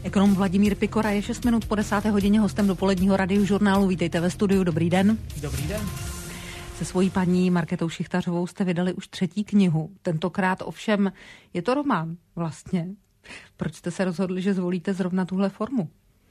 Ekonom Vladimír Pikora je 6 minut po 10. hodině hostem dopoledního Radiožurnálu. Vítejte ve studiu, dobrý den. Dobrý den. Se svojí paní Markétou Šichtařovou jste vydali už 3. knihu. Tentokrát ovšem je to román vlastně. Proč jste se rozhodli, že zvolíte zrovna tuhle formu?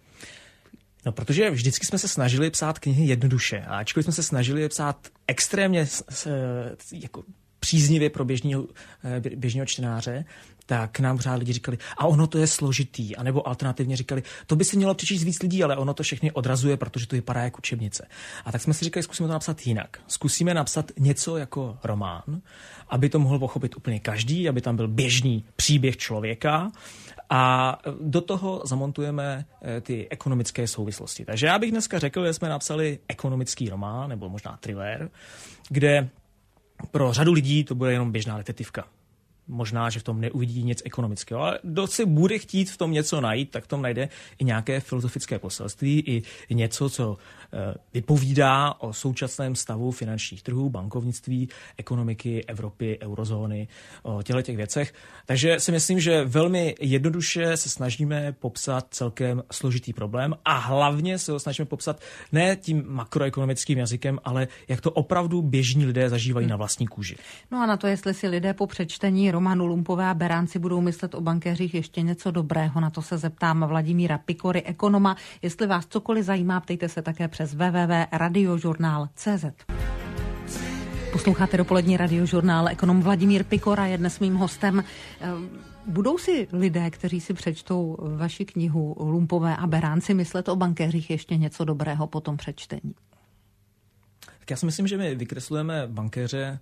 No, protože vždycky jsme se snažili psát knihy jednoduše. A ačkoliv jsme se snažili psát extrémně jako příznivě pro běžného čtenáře, tak nám pořád lidi říkali, a ono to je složitý, anebo alternativně říkali, to by si mělo přečíst víc lidí, ale ono to všechny odrazuje, protože to vypadá jako učebnice. A tak jsme si říkali, zkusíme to napsat jinak. Zkusíme napsat něco jako román, aby to mohl pochopit úplně každý, aby tam byl běžný příběh člověka a do toho zamontujeme ty ekonomické souvislosti. Takže já bych dneska řekl, že jsme napsali ekonomický román, nebo možná thriller, kde pro řadu lidí to bude jenom běžná detektivka. Možná, že v tom neuvidí nic ekonomického, ale kdo si bude chtít v tom něco najít, tak v tom najde i nějaké filozofické poselství, i něco, co vypovídá o současném stavu finančních trhů, bankovnictví, ekonomiky, Evropy, eurozóny, o těch věcech. Takže si myslím, že velmi jednoduše se snažíme popsat celkem složitý problém a hlavně se ho snažíme popsat ne tím makroekonomickým jazykem, ale jak to opravdu běžní lidé zažívají na vlastní kůži. No a na to, jestli si lidé po přečtení románu Lumpové a beránci budou myslet o bankéřích ještě něco dobrého, na to se zeptám Vladimíra Pikory, ekonoma. Jestli vás cokoliv zajímá, ptejte se také přes www.radiožurnál.cz. Posloucháte dopolední Radiožurnál. Ekonom Vladimír Pikora je dnes mým hostem. Budou si lidé, kteří si přečtou vaši knihu Lumpové a beránci, myslet o bankéřích ještě něco dobrého po tom přečtení? Tak já si myslím, že my vykreslujeme bankéře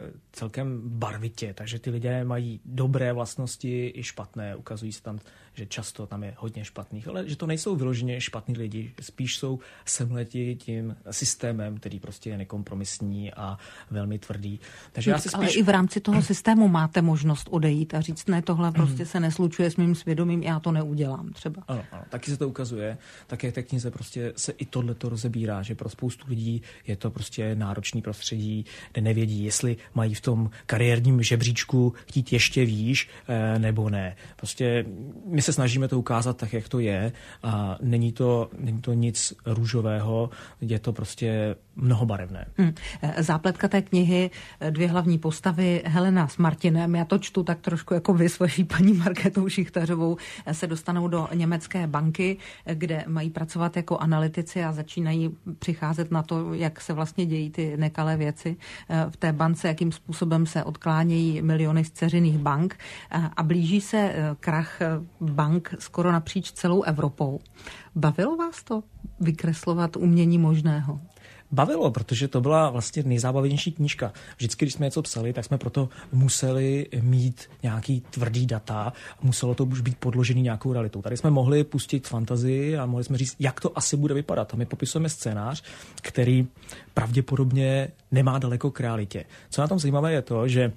celkem barvitě, takže ty lidé mají dobré vlastnosti i špatné. Ukazují se tam, že často tam je hodně špatných, ale že to nejsou vyloženě špatní lidi, spíš jsou semleti tím systémem, který prostě je nekompromisní a velmi tvrdý. Takže ale i v rámci toho systému máte možnost odejít a říct, ne, tohle prostě se neslučuje s mým svědomím, já to neudělám třeba. Ano, taky se to ukazuje, také v té knize prostě se i tohleto rozebírá, že pro spoustu lidí je to prostě náročný prostředí, kde nevědí, jestli mají v tom kariérním žebříčku chtít ještě výš, nebo ne. Prostě my se snažíme to ukázat tak, jak to je a není to nic růžového, je to prostě mnohobarevné. Zápletka té knihy, 2 hlavní postavy, Helena s Martinem, já to čtu tak trošku jako vy s vaší paní Markétou Šichtařovou, se dostanou do německé banky, kde mají pracovat jako analytici a začínají přicházet na to, jak se vlastně dějí ty nekalé věci v té bance, jakým způsobem se odklánějí miliony z dceřiných bank a blíží se krach bank skoro napříč celou Evropou. Bavilo vás to vykreslovat umění možného? Bavilo, protože to byla vlastně nejzábavnější knížka. Vždycky, když jsme něco psali, tak jsme proto museli mít nějaký tvrdý data, muselo to už být podložený nějakou realitou. Tady jsme mohli pustit fantazii a mohli jsme říct, jak to asi bude vypadat. A my popisujeme scénář, který pravděpodobně nemá daleko k realitě. Co na tom zajímavé je to, že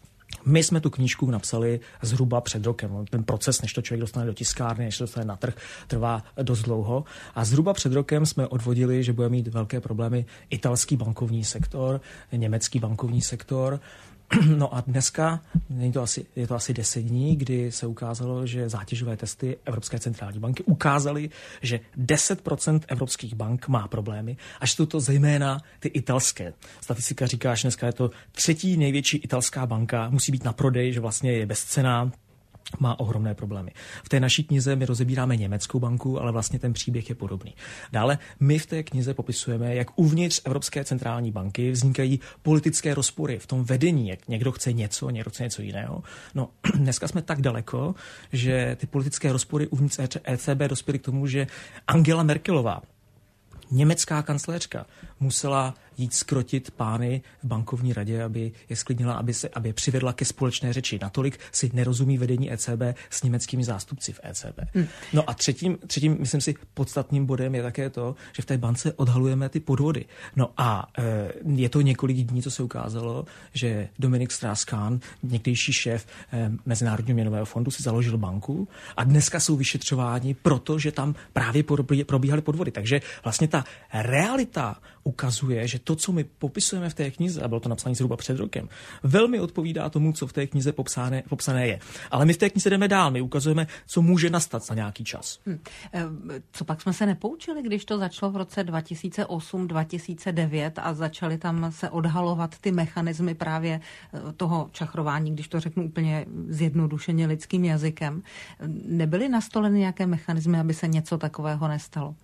my jsme tu knížku napsali zhruba před rokem. Ten proces, než to člověk dostane do tiskárny, než to dostane na trh, trvá dost dlouho. A zhruba před rokem jsme odvodili, že bude mít velké problémy italský bankovní sektor, německý bankovní sektor. No a dneska je to asi 10 dní, kdy se ukázalo, že zátěžové testy Evropské centrální banky ukázaly, že 10% evropských bank má problémy, až jsou to zejména ty italské. Statistika říká, že dneska je to 3. největší italská banka, musí být na prodej, že vlastně je bezcenná, má ohromné problémy. V té naší knize my rozebíráme německou banku, ale vlastně ten příběh je podobný. Dále my v té knize popisujeme, jak uvnitř Evropské centrální banky vznikají politické rozpory v tom vedení, jak někdo chce něco, někdo chce něco jiného. No, dneska jsme tak daleko, že ty politické rozpory uvnitř ECB dospěly k tomu, že Angela Merkelová, německá kancléřka, musela jít skrotit pány v bankovní radě, aby je sklidnila, aby je přivedla ke společné řeči. Natolik si nerozumí vedení ECB s německými zástupci v ECB. No a třetím, myslím si, podstatným bodem je také to, že v té bance odhalujeme ty podvody. No a je to několik dní, co se ukázalo, že Dominik Strauss-Kahn, někdejší šéf Mezinárodního měnového fondu, si založil banku a dneska jsou vyšetřováni, protože tam právě probíhaly podvody. Takže vlastně ta realita ukazuje, že to to, co my popisujeme v té knize, a bylo to napsané zhruba před rokem, velmi odpovídá tomu, co v té knize popsané je. Ale my v té knize jdeme dál, my ukazujeme, co může nastat za nějaký čas. Co pak jsme se nepoučili, když to začalo v roce 2008-2009 a začaly tam se odhalovat ty mechanismy právě toho čachrování, když to řeknu úplně zjednodušeně lidským jazykem. Nebyly nastoleny nějaké mechanismy, aby se něco takového nestalo?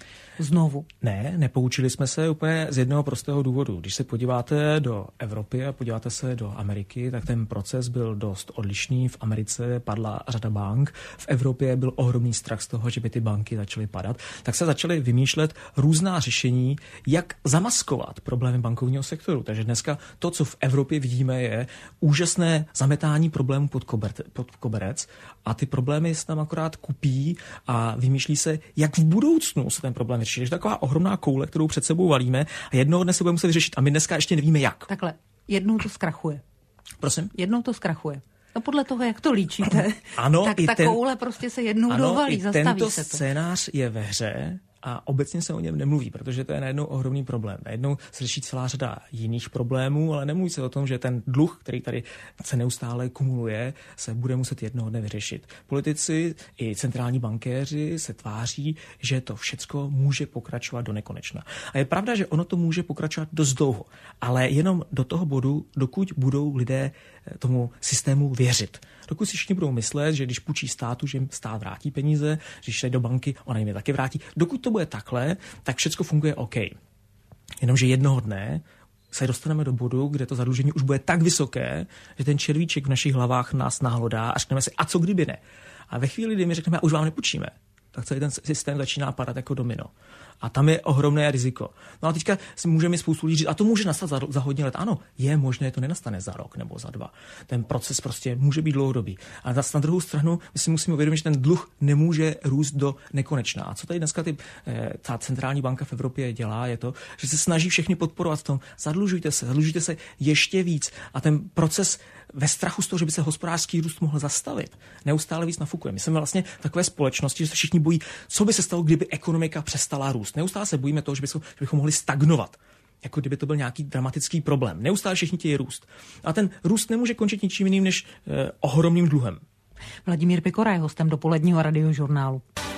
Znovu. Ne, nepoučili jsme se úplně z jednoho prostého důvodu. Když se podíváte do Evropy a podíváte se do Ameriky, tak ten proces byl dost odlišný. V Americe padla řada bank, v Evropě byl ohromný strach z toho, že by ty banky začaly padat. Tak se začaly vymýšlet různá řešení, jak zamaskovat problémy bankovního sektoru. Takže dneska to, co v Evropě vidíme, je úžasné zametání problémů pod koberec a ty problémy se tam akorát kupí a vymýšlí se, jak v budoucnu se ten problém vyřešit. Je taková ohromná koule, kterou před sebou valíme a jednoho dne se bude muset vyřešit a my dneska ještě nevíme jak. Takhle, jednou to zkrachuje. Prosím? Jednou to zkrachuje. No podle toho, jak to líčíte, ano, tak ta koule prostě se jednou dovalí, zastaví tento se to. Scénář je ve hře a obecně se o něm nemluví, protože to je najednou ohromný problém. Najednou se řeší celá řada jiných problémů, ale nemluví se o tom, že ten dluh, který tady se neustále kumuluje, se bude muset jednoho dne vyřešit. Politici i centrální bankéři se tváří, že to všecko může pokračovat do nekonečna. A je pravda, že ono to může pokračovat dost dlouho, ale jenom do toho bodu, dokud budou lidé tomu systému věřit. Dokud si všichni budou myslet, že když půjčí státu, že jim stát vrátí peníze, když šli do banky, ona jim je taky vrátí. Dokud to bude takhle, tak všechno funguje OK. Jenomže jednoho dne se dostaneme do bodu, kde to zadlužení už bude tak vysoké, že ten červíček v našich hlavách nás nahlodá a řekneme si, a co kdyby ne? A ve chvíli, kdy my řekneme, a už vám nepůjčíme, tak celý ten systém začíná padat jako domino. A tam je ohromné riziko. No a teďka si můžeme spoustu lidí říct, a to může nastat za hodně let. Ano, je možné, to nenastane za rok nebo za 2. Ten proces prostě může být dlouhodobý. A na druhou stranu my si musíme uvědomit, že ten dluh nemůže růst do nekonečna. A co tady dneska ta centrální banka v Evropě dělá, je to, že se snaží všechny podporovat v tom, zadlužujte se ještě víc. A ten proces ve strachu z toho, že by se hospodářský růst mohl zastavit, neustále víc nafukuje. My jsme vlastně v takové společnosti, že se všichni bojí, co by se stalo, kdyby ekonomika přestala růst. Neustále se bojíme toho, že bychom mohli stagnovat. Jako kdyby to byl nějaký dramatický problém. Neustále všichni chtějí růst. A ten růst nemůže končit ničím jiným než ohromným dluhem. Vladimír Pikora je hostem dopoledního radiožurnálu.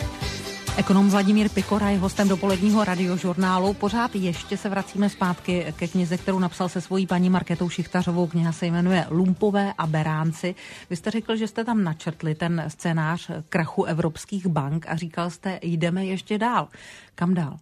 Ekonom Vladimír Pikora je hostem dopoledního radiožurnálu. Pořád ještě se vracíme zpátky ke knize, kterou napsal se svojí paní Markétou Šichtařovou. Kniha se jmenuje Lumpové a beránci. Vy jste řekl, že jste tam načrtli ten scénář krachu evropských bank a říkal jste, jdeme ještě dál. Kam dál?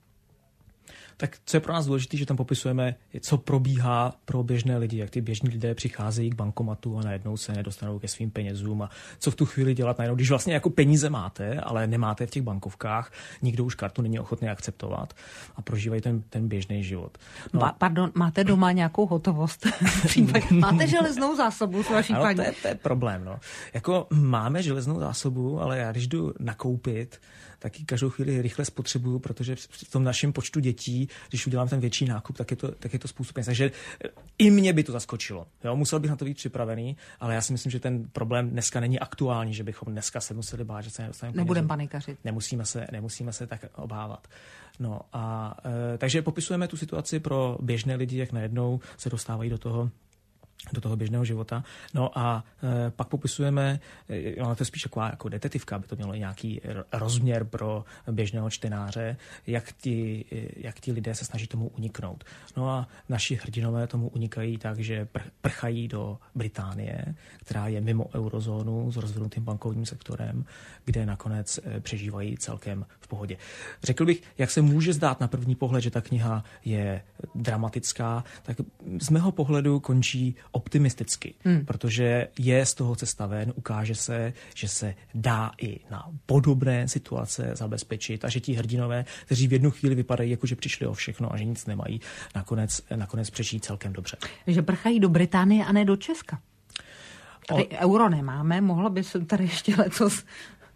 Tak co je pro nás důležité, že tam popisujeme, co probíhá pro běžné lidi, jak ty běžní lidé přicházejí k bankomatu a najednou se nedostanou ke svým penězům a co v tu chvíli dělat najednou, když vlastně jako peníze máte, ale nemáte v těch bankovkách, nikdo už kartu není ochotný akceptovat a prožívají ten běžný život. No. Pardon, máte doma nějakou hotovost? Máte železnou zásobu s vaší paní? To je problém. No. Jako máme železnou zásobu, ale já když jdu nakoupit, tak ji každou chvíli rychle spotřebuju, protože v tom našem počtu dětí, když udělám ten větší nákup, tak je to spoustu peněz. Takže i mě by to zaskočilo. Jo? Musel bych na to být připravený, ale já si myslím, že ten problém dneska není aktuální, že bychom dneska se museli bát, že se nedostaneme. Nebudeme panikařit. Nemusíme se tak obávat. No a takže popisujeme tu situaci pro běžné lidi, jak najednou se dostávají do toho běžného života. No a pak popisujeme, ono to je spíš taková jako detektivka, aby to mělo nějaký rozměr pro běžného čtenáře, jak ti lidé se snaží tomu uniknout. No a naši hrdinové tomu unikají tak, že prchají do Británie, která je mimo eurozónu s rozvinutým bankovním sektorem, kde nakonec přežívají celkem v pohodě. Řekl bych, jak se může zdát na první pohled, že ta kniha je dramatická, tak z mého pohledu končí optimisticky, protože je z toho cesta ven, ukáže se, že se dá i na podobné situace zabezpečit a že ti hrdinové, kteří v jednu chvíli vypadají, jako že přišli o všechno a že nic nemají, nakonec přežijí celkem dobře. Že prchají do Británie a ne do Česka. Tady euro nemáme, mohlo by se tady ještě letos...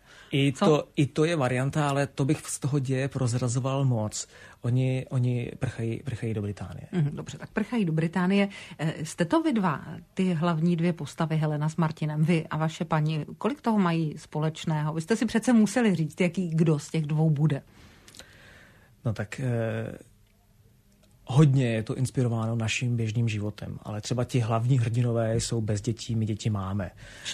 I to je varianta, ale to bych z toho děje prozrazoval moc. Oni prchají do Británie. Dobře, tak prchají do Británie. Jste to vy dva, ty hlavní dvě postavy, Helena s Martinem, vy a vaše paní, kolik toho mají společného? Vy jste si přece museli říct, kdo z těch dvou bude. No tak Hodně je to inspirováno naším běžným životem, ale třeba ti hlavní hrdinové jsou bez dětí, my děti máme.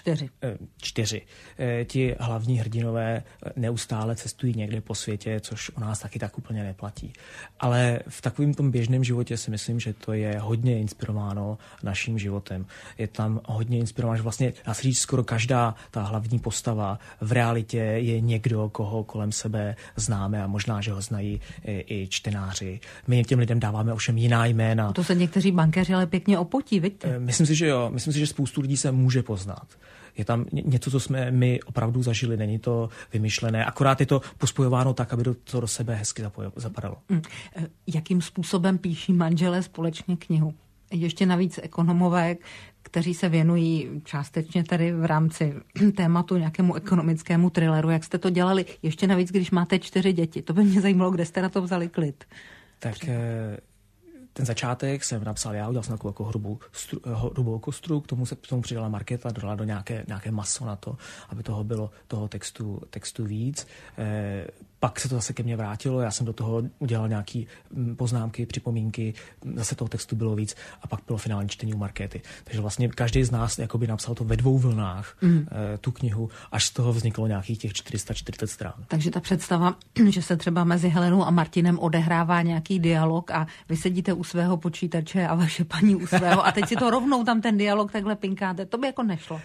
4. Ti hlavní hrdinové neustále cestují někde po světě, což u nás taky tak úplně neplatí. Ale v takovém tom běžném životě si myslím, že to je hodně inspirováno naším životem. Je tam hodně inspirováno, že vlastně, dá se říct, skoro každá ta hlavní postava v realitě je někdo, koho kolem sebe známe a možná, že ho znají i čtenáři. My těm lidem dáváme ovšem jiná jména. To se někteří bankéři ale pěkně opotí, vidíte? Myslím si, že jo. Myslím si, že spoustu lidí se může poznat. Je tam něco, co jsme my opravdu zažili, není to vymyšlené, akorát je to pospojováno tak, aby to do sebe hezky zapadalo. Jakým způsobem píší manželé společně knihu? Ještě navíc ekonomové, kteří se věnují částečně tady v rámci tématu nějakému ekonomickému thrilleru. Jak jste to dělali? Ještě navíc, když máte 4 děti. To by mě zajímalo, kde jste na to vzali klid. Tak ten začátek jsem napsal já, udělal jsem takovou jako hrubou kostru, k tomu přidala Markéta, dodala do nějaké maso na to, aby toho bylo toho textu víc. Pak se to zase ke mně vrátilo, já jsem do toho udělal nějaké poznámky, připomínky, zase toho textu bylo víc a pak bylo finální čtení u Markéty. Takže vlastně každý z nás jakoby napsal to ve 2 vlnách, tu knihu, až z toho vzniklo nějakých těch 440 stran. Takže ta představa, že se třeba mezi Helenou a Martinem odehrává nějaký dialog a vy sedíte u svého počítače a vaše paní u svého a teď si to rovnou tam ten dialog takhle pinkáte, to by jako nešlo.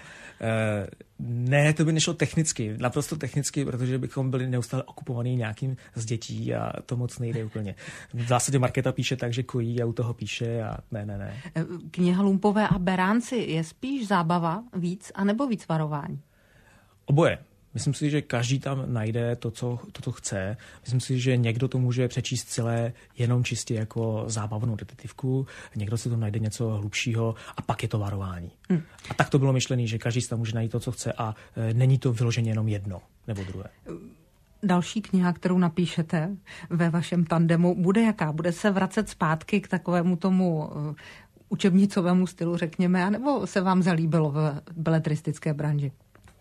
Ne, to by nešlo technicky, naprosto technicky, protože bychom byli neustále okupovaní nějakým z dětí a to moc nejde úplně. V zásadě Markéta píše tak, že kojí a u toho píše a ne. Kniha Lumpové a Beránci je spíš zábava víc, anebo víc varování? Oboje. Myslím si, že každý tam najde to, co chce. Myslím si, že někdo to může přečíst celé jenom čistě jako zábavnou detektivku, někdo si tam najde něco hlubšího a pak je to varování. A tak to bylo myšlené, že každý si tam může najít to, co chce a není to vyloženě jenom jedno nebo druhé. Další kniha, kterou napíšete ve vašem tandemu, bude jaká? Bude se vracet zpátky k takovému tomu učebnicovému stylu, řekněme, anebo se vám zalíbilo v beletristické branži?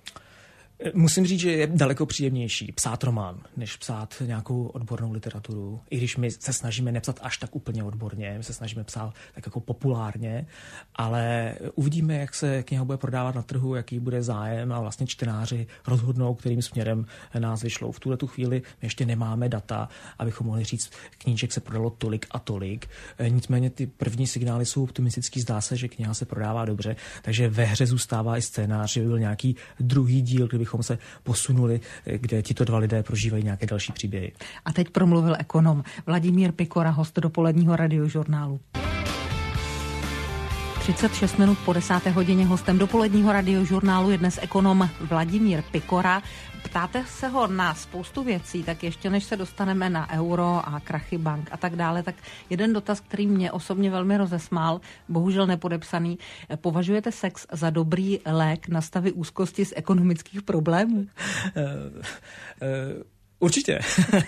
Musím říct, že je daleko příjemnější psát román, než psát nějakou odbornou literaturu. I když my se snažíme nepsat až tak úplně odborně, my se snažíme psát tak jako populárně, ale uvidíme, jak se kniha bude prodávat na trhu, jaký bude zájem a vlastně čtenáři rozhodnou, kterým směrem nás vyšlou. V tuhletu chvíli my ještě nemáme data, abychom mohli říct, knížek se prodalo tolik a tolik. Nicméně ty první signály jsou optimistický, zdá se, že kniha se prodává dobře, takže ve hře zůstává i scénář, že by byl nějaký druhý díl, kdybychom se posunuli, kde tito 2 lidé prožívají nějaké další příběhy. A teď promluvil ekonom Vladimír Pikora, host dopoledního radiožurnálu. 36 minut po 10. hodině hostem dopoledního radiožurnálu je dnes ekonom Vladimír Pikora. Ptáte se ho na spoustu věcí, tak ještě než se dostaneme na euro a krachy bank a tak dále, tak jeden dotaz, který mě osobně velmi rozesmál, bohužel nepodepsaný. Považujete sex za dobrý lék na stavy úzkosti z ekonomických problémů? Určitě.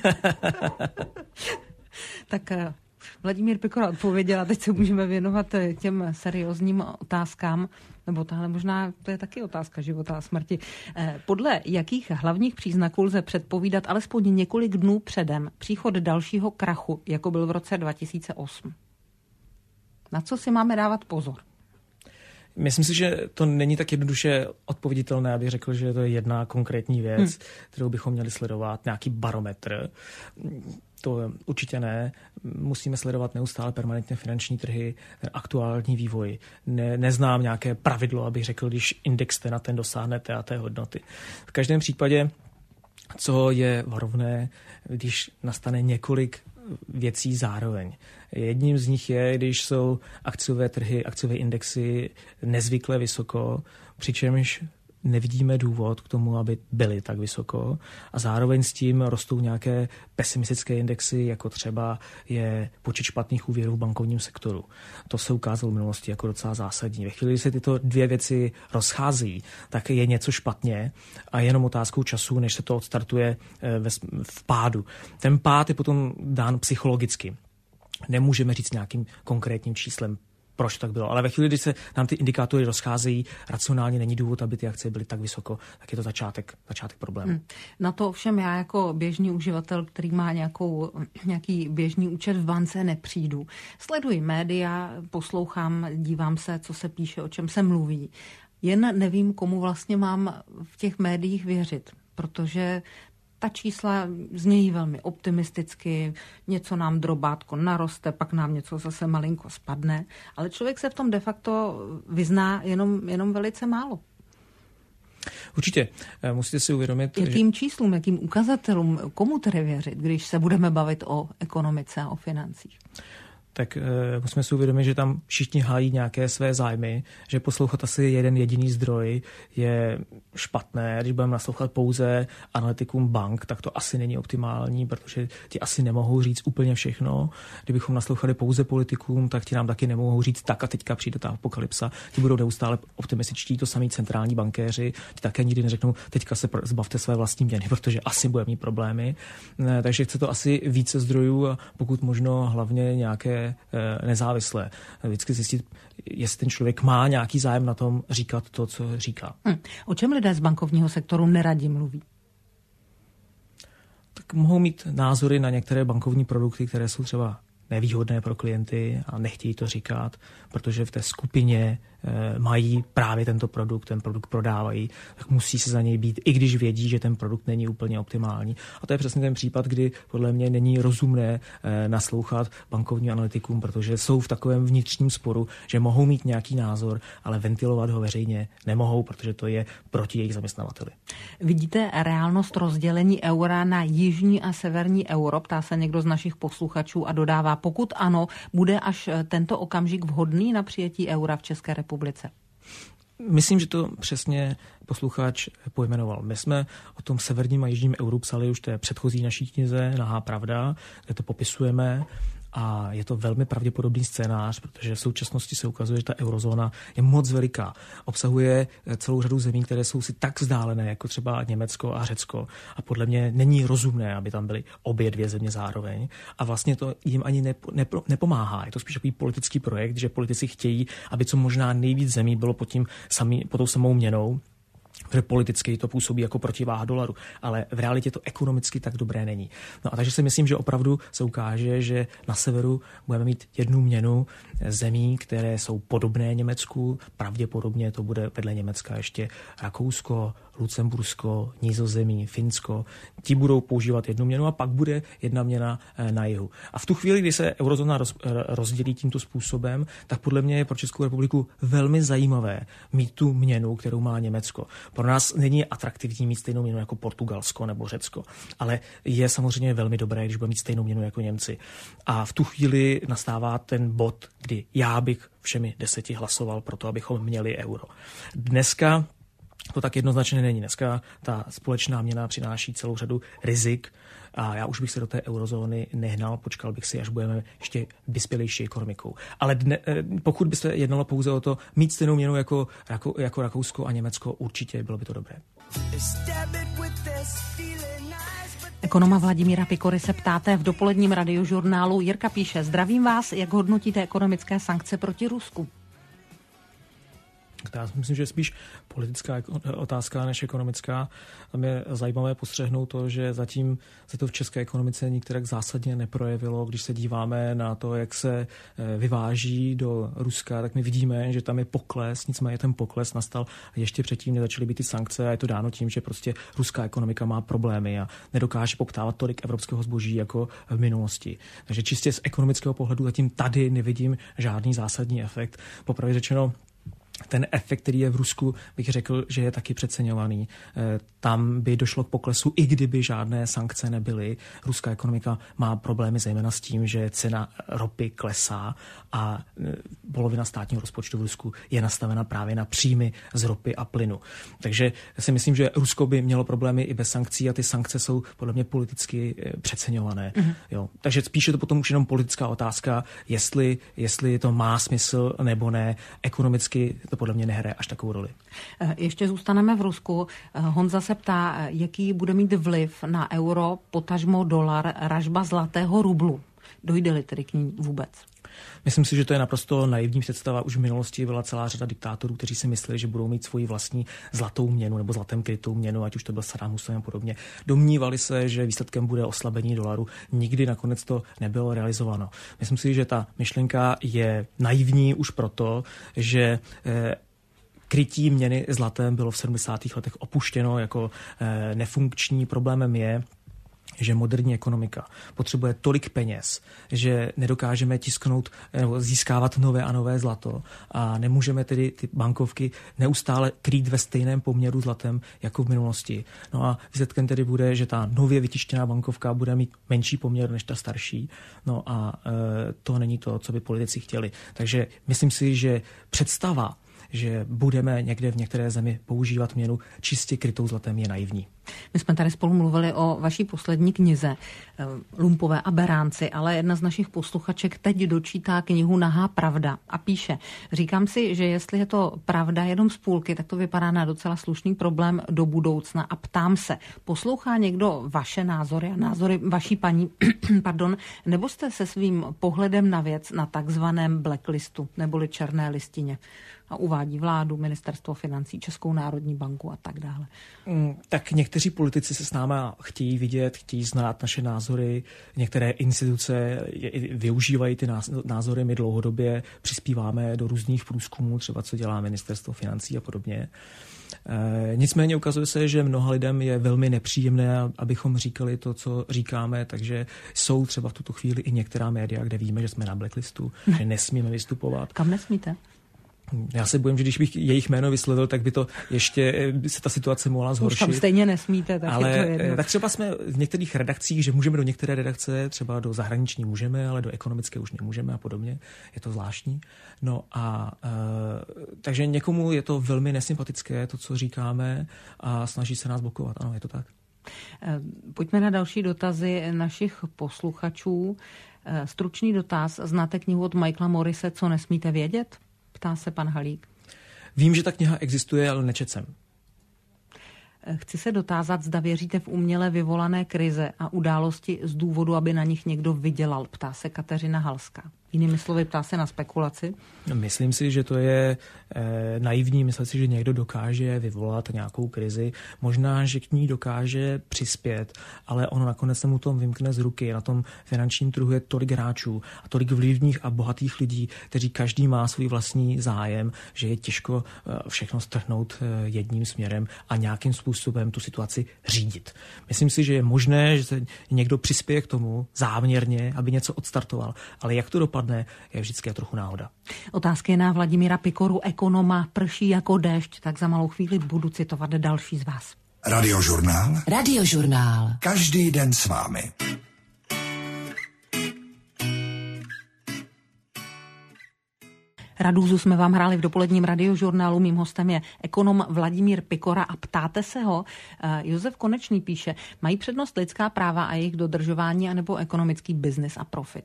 Tak Vladimír Pikora odpověděl a teď se můžeme věnovat těm seriózním otázkám, nebo tahle možná to je taky otázka života a smrti. Podle jakých hlavních příznaků lze předpovídat alespoň několik dnů předem příchod dalšího krachu, jako byl v roce 2008? Na co si máme dávat pozor? Myslím si, že to není tak jednoduše odpověditelné, abych řekl, že to je jedna konkrétní věc, kterou bychom měli sledovat, nějaký barometr. To určitě ne. Musíme sledovat neustále permanentně finanční trhy, aktuální vývoj. Neznám nějaké pravidlo, abych řekl, když index na ten dosáhnete a té hodnoty. V každém případě, co je varovné, když nastane několik věcí zároveň. Jedním z nich je, když jsou akciové trhy, akciové indexy nezvykle vysoko, přičemž nevidíme důvod k tomu, aby byly tak vysoko a zároveň s tím rostou nějaké pesimistické indexy, jako třeba je počet špatných úvěrů v bankovním sektoru. To se ukázalo v minulosti jako docela zásadní. Ve chvíli, kdy se tyto 2 věci rozchází, tak je něco špatně a je jenom otázkou času, než se to odstartuje v pádu. Ten pád je potom dán psychologicky. Nemůžeme říct nějakým konkrétním číslem proč tak bylo. Ale ve chvíli, kdy se nám ty indikátory rozcházejí, racionálně není důvod, aby ty akcie byly tak vysoko, tak je to začátek problému. Na to ovšem já jako běžný uživatel, který má nějaký běžný účet v bance, nepřijdu. Sleduji média, poslouchám, dívám se, co se píše, o čem se mluví. Jen nevím, komu vlastně mám v těch médiích věřit, protože ta čísla znějí velmi optimisticky, něco nám drobátko naroste, pak nám něco zase malinko spadne, ale člověk se v tom de facto vyzná jenom velice málo. Určitě. Musíte si uvědomit... Jakým číslům, jakým ukazatelům, komu tedy věřit, když se budeme bavit o ekonomice a o financích? Tak musíme si uvědomit, že tam všichni hájí nějaké své zájmy, že poslouchat asi jeden jediný zdroj je špatné. Když budeme naslouchat pouze analytikům bank, tak to asi není optimální, protože ti asi nemohou říct úplně všechno. Kdybychom naslouchali pouze politikům, tak ti nám taky nemohou říct tak a teďka přijde ta apokalypsa. Ti budou neustále optimističtí, to samý centrální bankéři. Ti také nikdy neřeknou, teďka se zbavte své vlastní měny, protože asi bude mít problémy. Takže chce to asi více zdrojů a pokud možno hlavně nějaké nezávislé. Vždycky zjistit, jestli ten člověk má nějaký zájem na tom říkat to, co říká. O čem lidé z bankovního sektoru neradi mluví? Tak mohou mít názory na některé bankovní produkty, které jsou třeba nevýhodné pro klienty a nechtějí to říkat, protože v té skupině mají právě ten produkt prodávají, tak musí se za něj být, i když vědí, že ten produkt není úplně optimální. A to je přesně ten případ, kdy podle mě není rozumné naslouchat bankovním analytikům, protože jsou v takovém vnitřním sporu, že mohou mít nějaký názor, ale ventilovat ho veřejně nemohou, protože to je proti jejich zaměstnavateli. Vidíte reálnost rozdělení eura na jižní a severní euro? Ptá se někdo z našich posluchačů a dodává, pokud ano, bude až tento okamžik vhodný na přijetí eura v České republice? Myslím, že to přesně posluchač pojmenoval. My jsme o tom severním a jižním euru psali už té předchozí naší knize Nahá pravda, kde to popisujeme. A je to velmi pravděpodobný scénář, protože v současnosti se ukazuje, že ta eurozóna je moc veliká. Obsahuje celou řadu zemí, které jsou si tak vzdálené, jako třeba Německo a Řecko. A podle mě není rozumné, aby tam byly obě dvě země zároveň. A vlastně to jim ani nepomáhá. Je to spíš takový politický projekt, že politici chtějí, aby co možná nejvíc zemí bylo pod tou samou měnou, protože politicky to působí jako protiváha dolaru, ale v realitě to ekonomicky tak dobré není. No a takže si myslím, že opravdu se ukáže, že na severu budeme mít jednu měnu zemí, které jsou podobné Německu, pravděpodobně to bude vedle Německa ještě Rakousko, Lucembursko, Nizozemí, Finsko. Ti budou používat jednu měnu a pak bude jedna měna na jihu. A v tu chvíli, kdy se eurozóna rozdělí tímto způsobem, tak podle mě je pro Českou republiku velmi zajímavé mít tu měnu, kterou má Německo. Pro nás není atraktivní mít stejnou měnu jako Portugalsko nebo Řecko, ale je samozřejmě velmi dobré, když bude mít stejnou měnu jako Němci. A v tu chvíli nastává ten bod, kdy já bych všemi 10 hlasoval pro to, abychom měli euro. Dneska to tak jednoznačně není. Dneska ta společná měna přináší celou řadu rizik a já už bych se do té eurozóny nehnal, počkal bych si, až budeme ještě vyspělejší ekonomikou. Ale pokud by se jednalo pouze o to mít stejnou měnu jako Rakousko a Německo, určitě bylo by to dobré. Ekonoma Vladimíra Pikory se ptáte v dopoledním radiožurnálu. Jirka píše, zdravím vás, jak hodnotíte ekonomické sankce proti Rusku? Já myslím, že je spíš politická otázka než ekonomická. Tam je zajímavé postřehnout to, že zatím se to v české ekonomice nikterak zásadně neprojevilo. Když se díváme na to, jak se vyváží do Ruska, tak my vidíme, že tam je pokles, nicméně ten pokles nastal ještě předtím, než začaly být ty sankce a je to dáno tím, že prostě ruská ekonomika má problémy a nedokáže poptávat tolik evropského zboží jako v minulosti. Takže čistě z ekonomického pohledu zatím tady nevidím žádný zásadní efekt. Popravdě řečeno, ten efekt, který je v Rusku, bych řekl, že je taky přeceňovaný. Tam by došlo k poklesu, i kdyby žádné sankce nebyly. Ruská ekonomika má problémy zejména s tím, že cena ropy klesá a polovina státního rozpočtu v Rusku je nastavena právě na příjmy z ropy a plynu. Takže si myslím, že Rusko by mělo problémy i bez sankcí a ty sankce jsou podle mě politicky přeceňované. Jo. Takže spíše to potom už jenom politická otázka, jestli to má smysl nebo ne. Ekonomicky to podle mě nehraje až takovou roli. Ještě zůstaneme v Rusku. Honza se ptá, jaký bude mít vliv na euro, potažmo dolar, ražba zlatého rublu. Dojde-li tedy k ní vůbec? Myslím si, že to je naprosto naivní představa. Už v minulosti byla celá řada diktátorů, kteří si mysleli, že budou mít svoji vlastní zlatou měnu nebo zlatem krytou měnu, ať už to byl Saddam Hussein a podobně. Domnívali se, že výsledkem bude oslabení dolaru. Nikdy nakonec to nebylo realizováno. Myslím si, že ta myšlenka je naivní už proto, že krytí měny zlatem bylo v 70. letech opuštěno jako nefunkční. Problémem je, že moderní ekonomika potřebuje tolik peněz, že nedokážeme tisknout nebo získávat nové a nové zlato a nemůžeme tedy ty bankovky neustále krýt ve stejném poměru zlatem jako v minulosti. No a výsledkem tedy bude, že ta nově vytištěná bankovka bude mít menší poměr než ta starší. No a to není to, co by politici chtěli. Takže myslím si, že představa, že budeme někde v některé zemi používat měnu čistě krytou zlatem, je naivní. My jsme tady spolu mluvili o vaší poslední knize Lumpové a beránci, ale jedna z našich posluchaček teď dočítá knihu Nahá pravda a píše: říkám si, že jestli je to pravda jenom z půlky, tak to vypadá na docela slušný problém do budoucna a ptám se, poslouchá někdo vaše názory a názory vaší paní, pardon, nebo jste se svým pohledem na věc na takzvaném blacklistu neboli černé listině a uvádí vládu, ministerstvo financí, Českou národní banku a tak dále? Tak někteří politici se s náma chtějí vidět, chtějí znát naše názory, některé instituce využívají ty názory, my dlouhodobě přispíváme do různých průzkumů, třeba co dělá ministerstvo financí a podobně. Nicméně ukazuje se, že mnoha lidem je velmi nepříjemné, abychom říkali to, co říkáme, takže jsou třeba v tuto chvíli i některá média, kde víme, že jsme na blacklistu, že nesmíme vystupovat. Kam nesmíte? Já se bojím, že když bych jejich jméno vyslovil, tak by to ještě se ta situace mohla zhoršit. Už tam stejně nesmíte, tak ale je to jedno. Tak třeba jsme v některých redakcích, že můžeme do některé redakce, třeba do zahraniční můžeme, ale do ekonomické už nemůžeme a podobně. Je to zvláštní. No a takže někomu je to velmi nesympatické, to, co říkáme, a snaží se nás blokovat. Ano, je to tak. Pojďme na další dotazy našich posluchačů. Stručný dotaz. Znáte knihu od Michaela Morrise Co nesmíte vědět? Ptá se pan Halík. Vím, že ta kniha existuje, ale nečetl jsem. Chci se dotázat, zda věříte v uměle vyvolané krize a události z důvodu, aby na nich někdo vydělal. Ptá se Kateřina Halská. Jinými slovy, ptá se na spekulaci. Myslím si, že to je naivní. Myslím si, že někdo dokáže vyvolat nějakou krizi. Možná, že k ní dokáže přispět, ale ono nakonec se mu to vymkne z ruky. Na tom finančním trhu je tolik hráčů a tolik vlivných a bohatých lidí, kteří každý má svůj vlastní zájem, že je těžko všechno strhnout jedním směrem a nějakým způsobem tu situaci řídit. Myslím si, že je možné, že se někdo přispěje k tomu záměrně, aby něco odstartoval, ale jak to dopadne, je vždycky trochu náhoda. Otázky na Vladimíra Pikoru, ekonoma. Prší jako déšť, tak za malou chvíli budu citovat další z vás. Radiožurnál. Radiožurnál. Každý den s vámi. Radúzu jsme vám hráli v dopoledním radiožurnálu. Mým hostem je ekonom Vladimír Pikora a ptáte se ho. Josef Konečný píše, mají přednost lidská práva a jejich dodržování anebo ekonomický biznis a profit?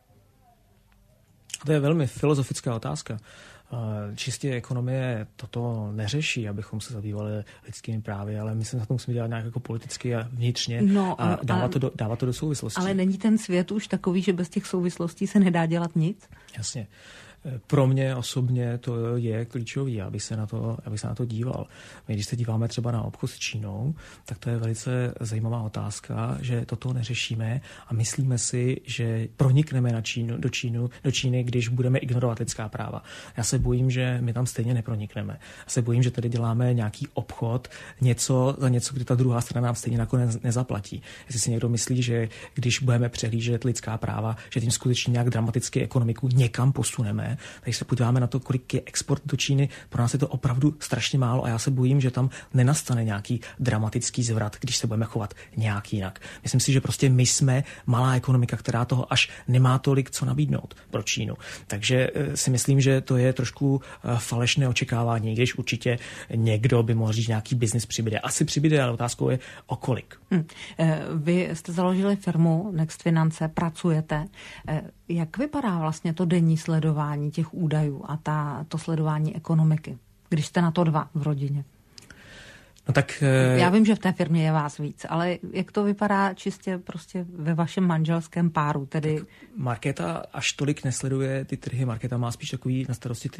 To je velmi filozofická otázka. Čistě ekonomie toto neřeší, abychom se zabývali lidskými právy, ale my se na to musíme dělat nějak jako politicky a vnitřně a dávat to do souvislostí. Ale není ten svět už takový, že bez těch souvislostí se nedá dělat nic? Jasně. Pro mě osobně to je klíčový, abych se na to díval. My, když se díváme třeba na obchod s Čínou, tak to je velice zajímavá otázka, že toto neřešíme a myslíme si, že pronikneme do Číny, když budeme ignorovat lidská práva. Já se bojím, že my tam stejně nepronikneme. Já se bojím, že tady děláme nějaký obchod, za něco, kdy ta druhá strana nám stejně nakonec nezaplatí. Jestli si někdo myslí, že když budeme přehlížet lidská práva, že tím skutečně nějak dramaticky ekonomiku někam posuneme. Takže se podíváme na to, kolik je export do Číny. Pro nás je to opravdu strašně málo a já se bojím, že tam nenastane nějaký dramatický zvrat, když se budeme chovat nějak jinak. Myslím si, že prostě my jsme malá ekonomika, která toho až nemá tolik co nabídnout pro Čínu. Takže si myslím, že to je trošku falešné očekávání, když určitě někdo by mohl říct, nějaký biznis přibyde. Asi přibyde, ale otázkou je o kolik. Vy jste založili firmu Next Finance, pracujete. Jak vypadá vlastně to denní sledování těch údajů a to sledování ekonomiky, když jste na to dva v rodině? No tak, já vím, že v té firmě je vás víc, ale jak to vypadá čistě prostě ve vašem manželském páru? Tedy... Markéta až tolik nesleduje ty trhy. Markéta má spíš takový na starosti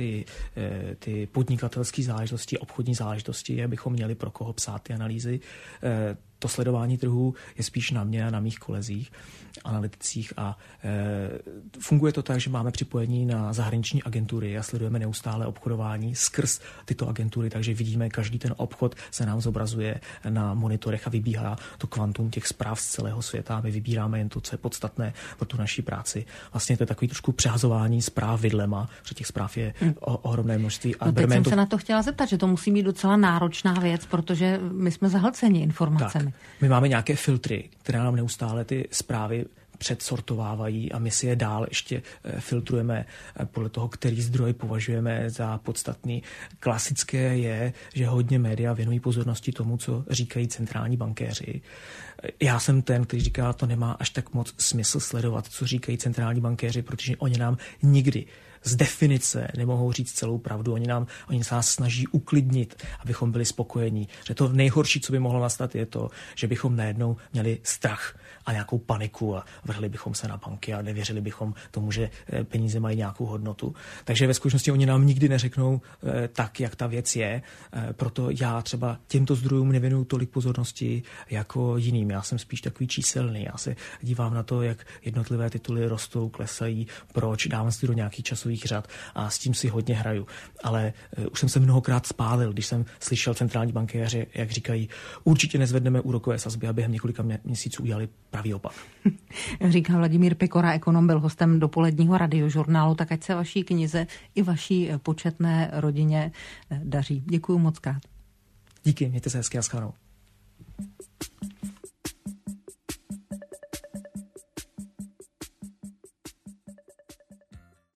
ty podnikatelské záležitosti, obchodní záležitosti, abychom měli pro koho psát ty analýzy. To sledování trhu je spíš na mě a na mých kolezích, analyticích a funguje to tak, že máme připojení na zahraniční agentury a sledujeme neustále obchodování skrz tyto agentury, takže vidíme, každý ten obchod se nám zobrazuje na monitorech a vybíhá to kvantum těch zpráv z celého světa a my vybíráme jen to, co je podstatné pro tu naší práci. Vlastně to je takový trošku přehazování zpráv vidlema, že těch zpráv je ohromné množství. A teď jsem se na to chtěla zeptat, že to musí být docela náročná věc, protože my jsme zahlceni informacemi. Tak. My máme nějaké filtry, které nám neustále ty zprávy předsortovávají a my si je dál ještě filtrujeme podle toho, který zdroj považujeme za podstatný. Klasické je, že hodně média věnují pozornosti tomu, co říkají centrální bankéři. Já jsem ten, který říká, to nemá až tak moc smysl sledovat, co říkají centrální bankéři, protože oni nám nikdy z definice nemohou říct celou pravdu. Oni se nás snaží uklidnit, abychom byli spokojení. Že to nejhorší, co by mohlo nastat, je to, že bychom najednou měli strach a nějakou paniku a vrhli bychom se na banky a nevěřili bychom tomu, že peníze mají nějakou hodnotu. Takže ve skutečnosti oni nám nikdy neřeknou tak, jak ta věc je. Proto já třeba těmto zdrojům nevěnuju tolik pozornosti jako jiným. Já jsem spíš takový číselný. Já se dívám na to, jak jednotlivé tituly rostou, klesají, proč, dávám si do nějakých časových řad a s tím si hodně hraju. Ale už jsem se mnohokrát spálil, když jsem slyšel centrální bankéři, jak říkají, určitě nezvedneme úrokové sazby a během několika měsíců udělali pravý opak. Říká Vladimír Pikora, ekonom, byl hostem dopoledního Radiožurnálu, tak ať se vaší knize i vaší početné rodině daří. Děkuju moc krát. Díky, mějte se hezky a shledanou.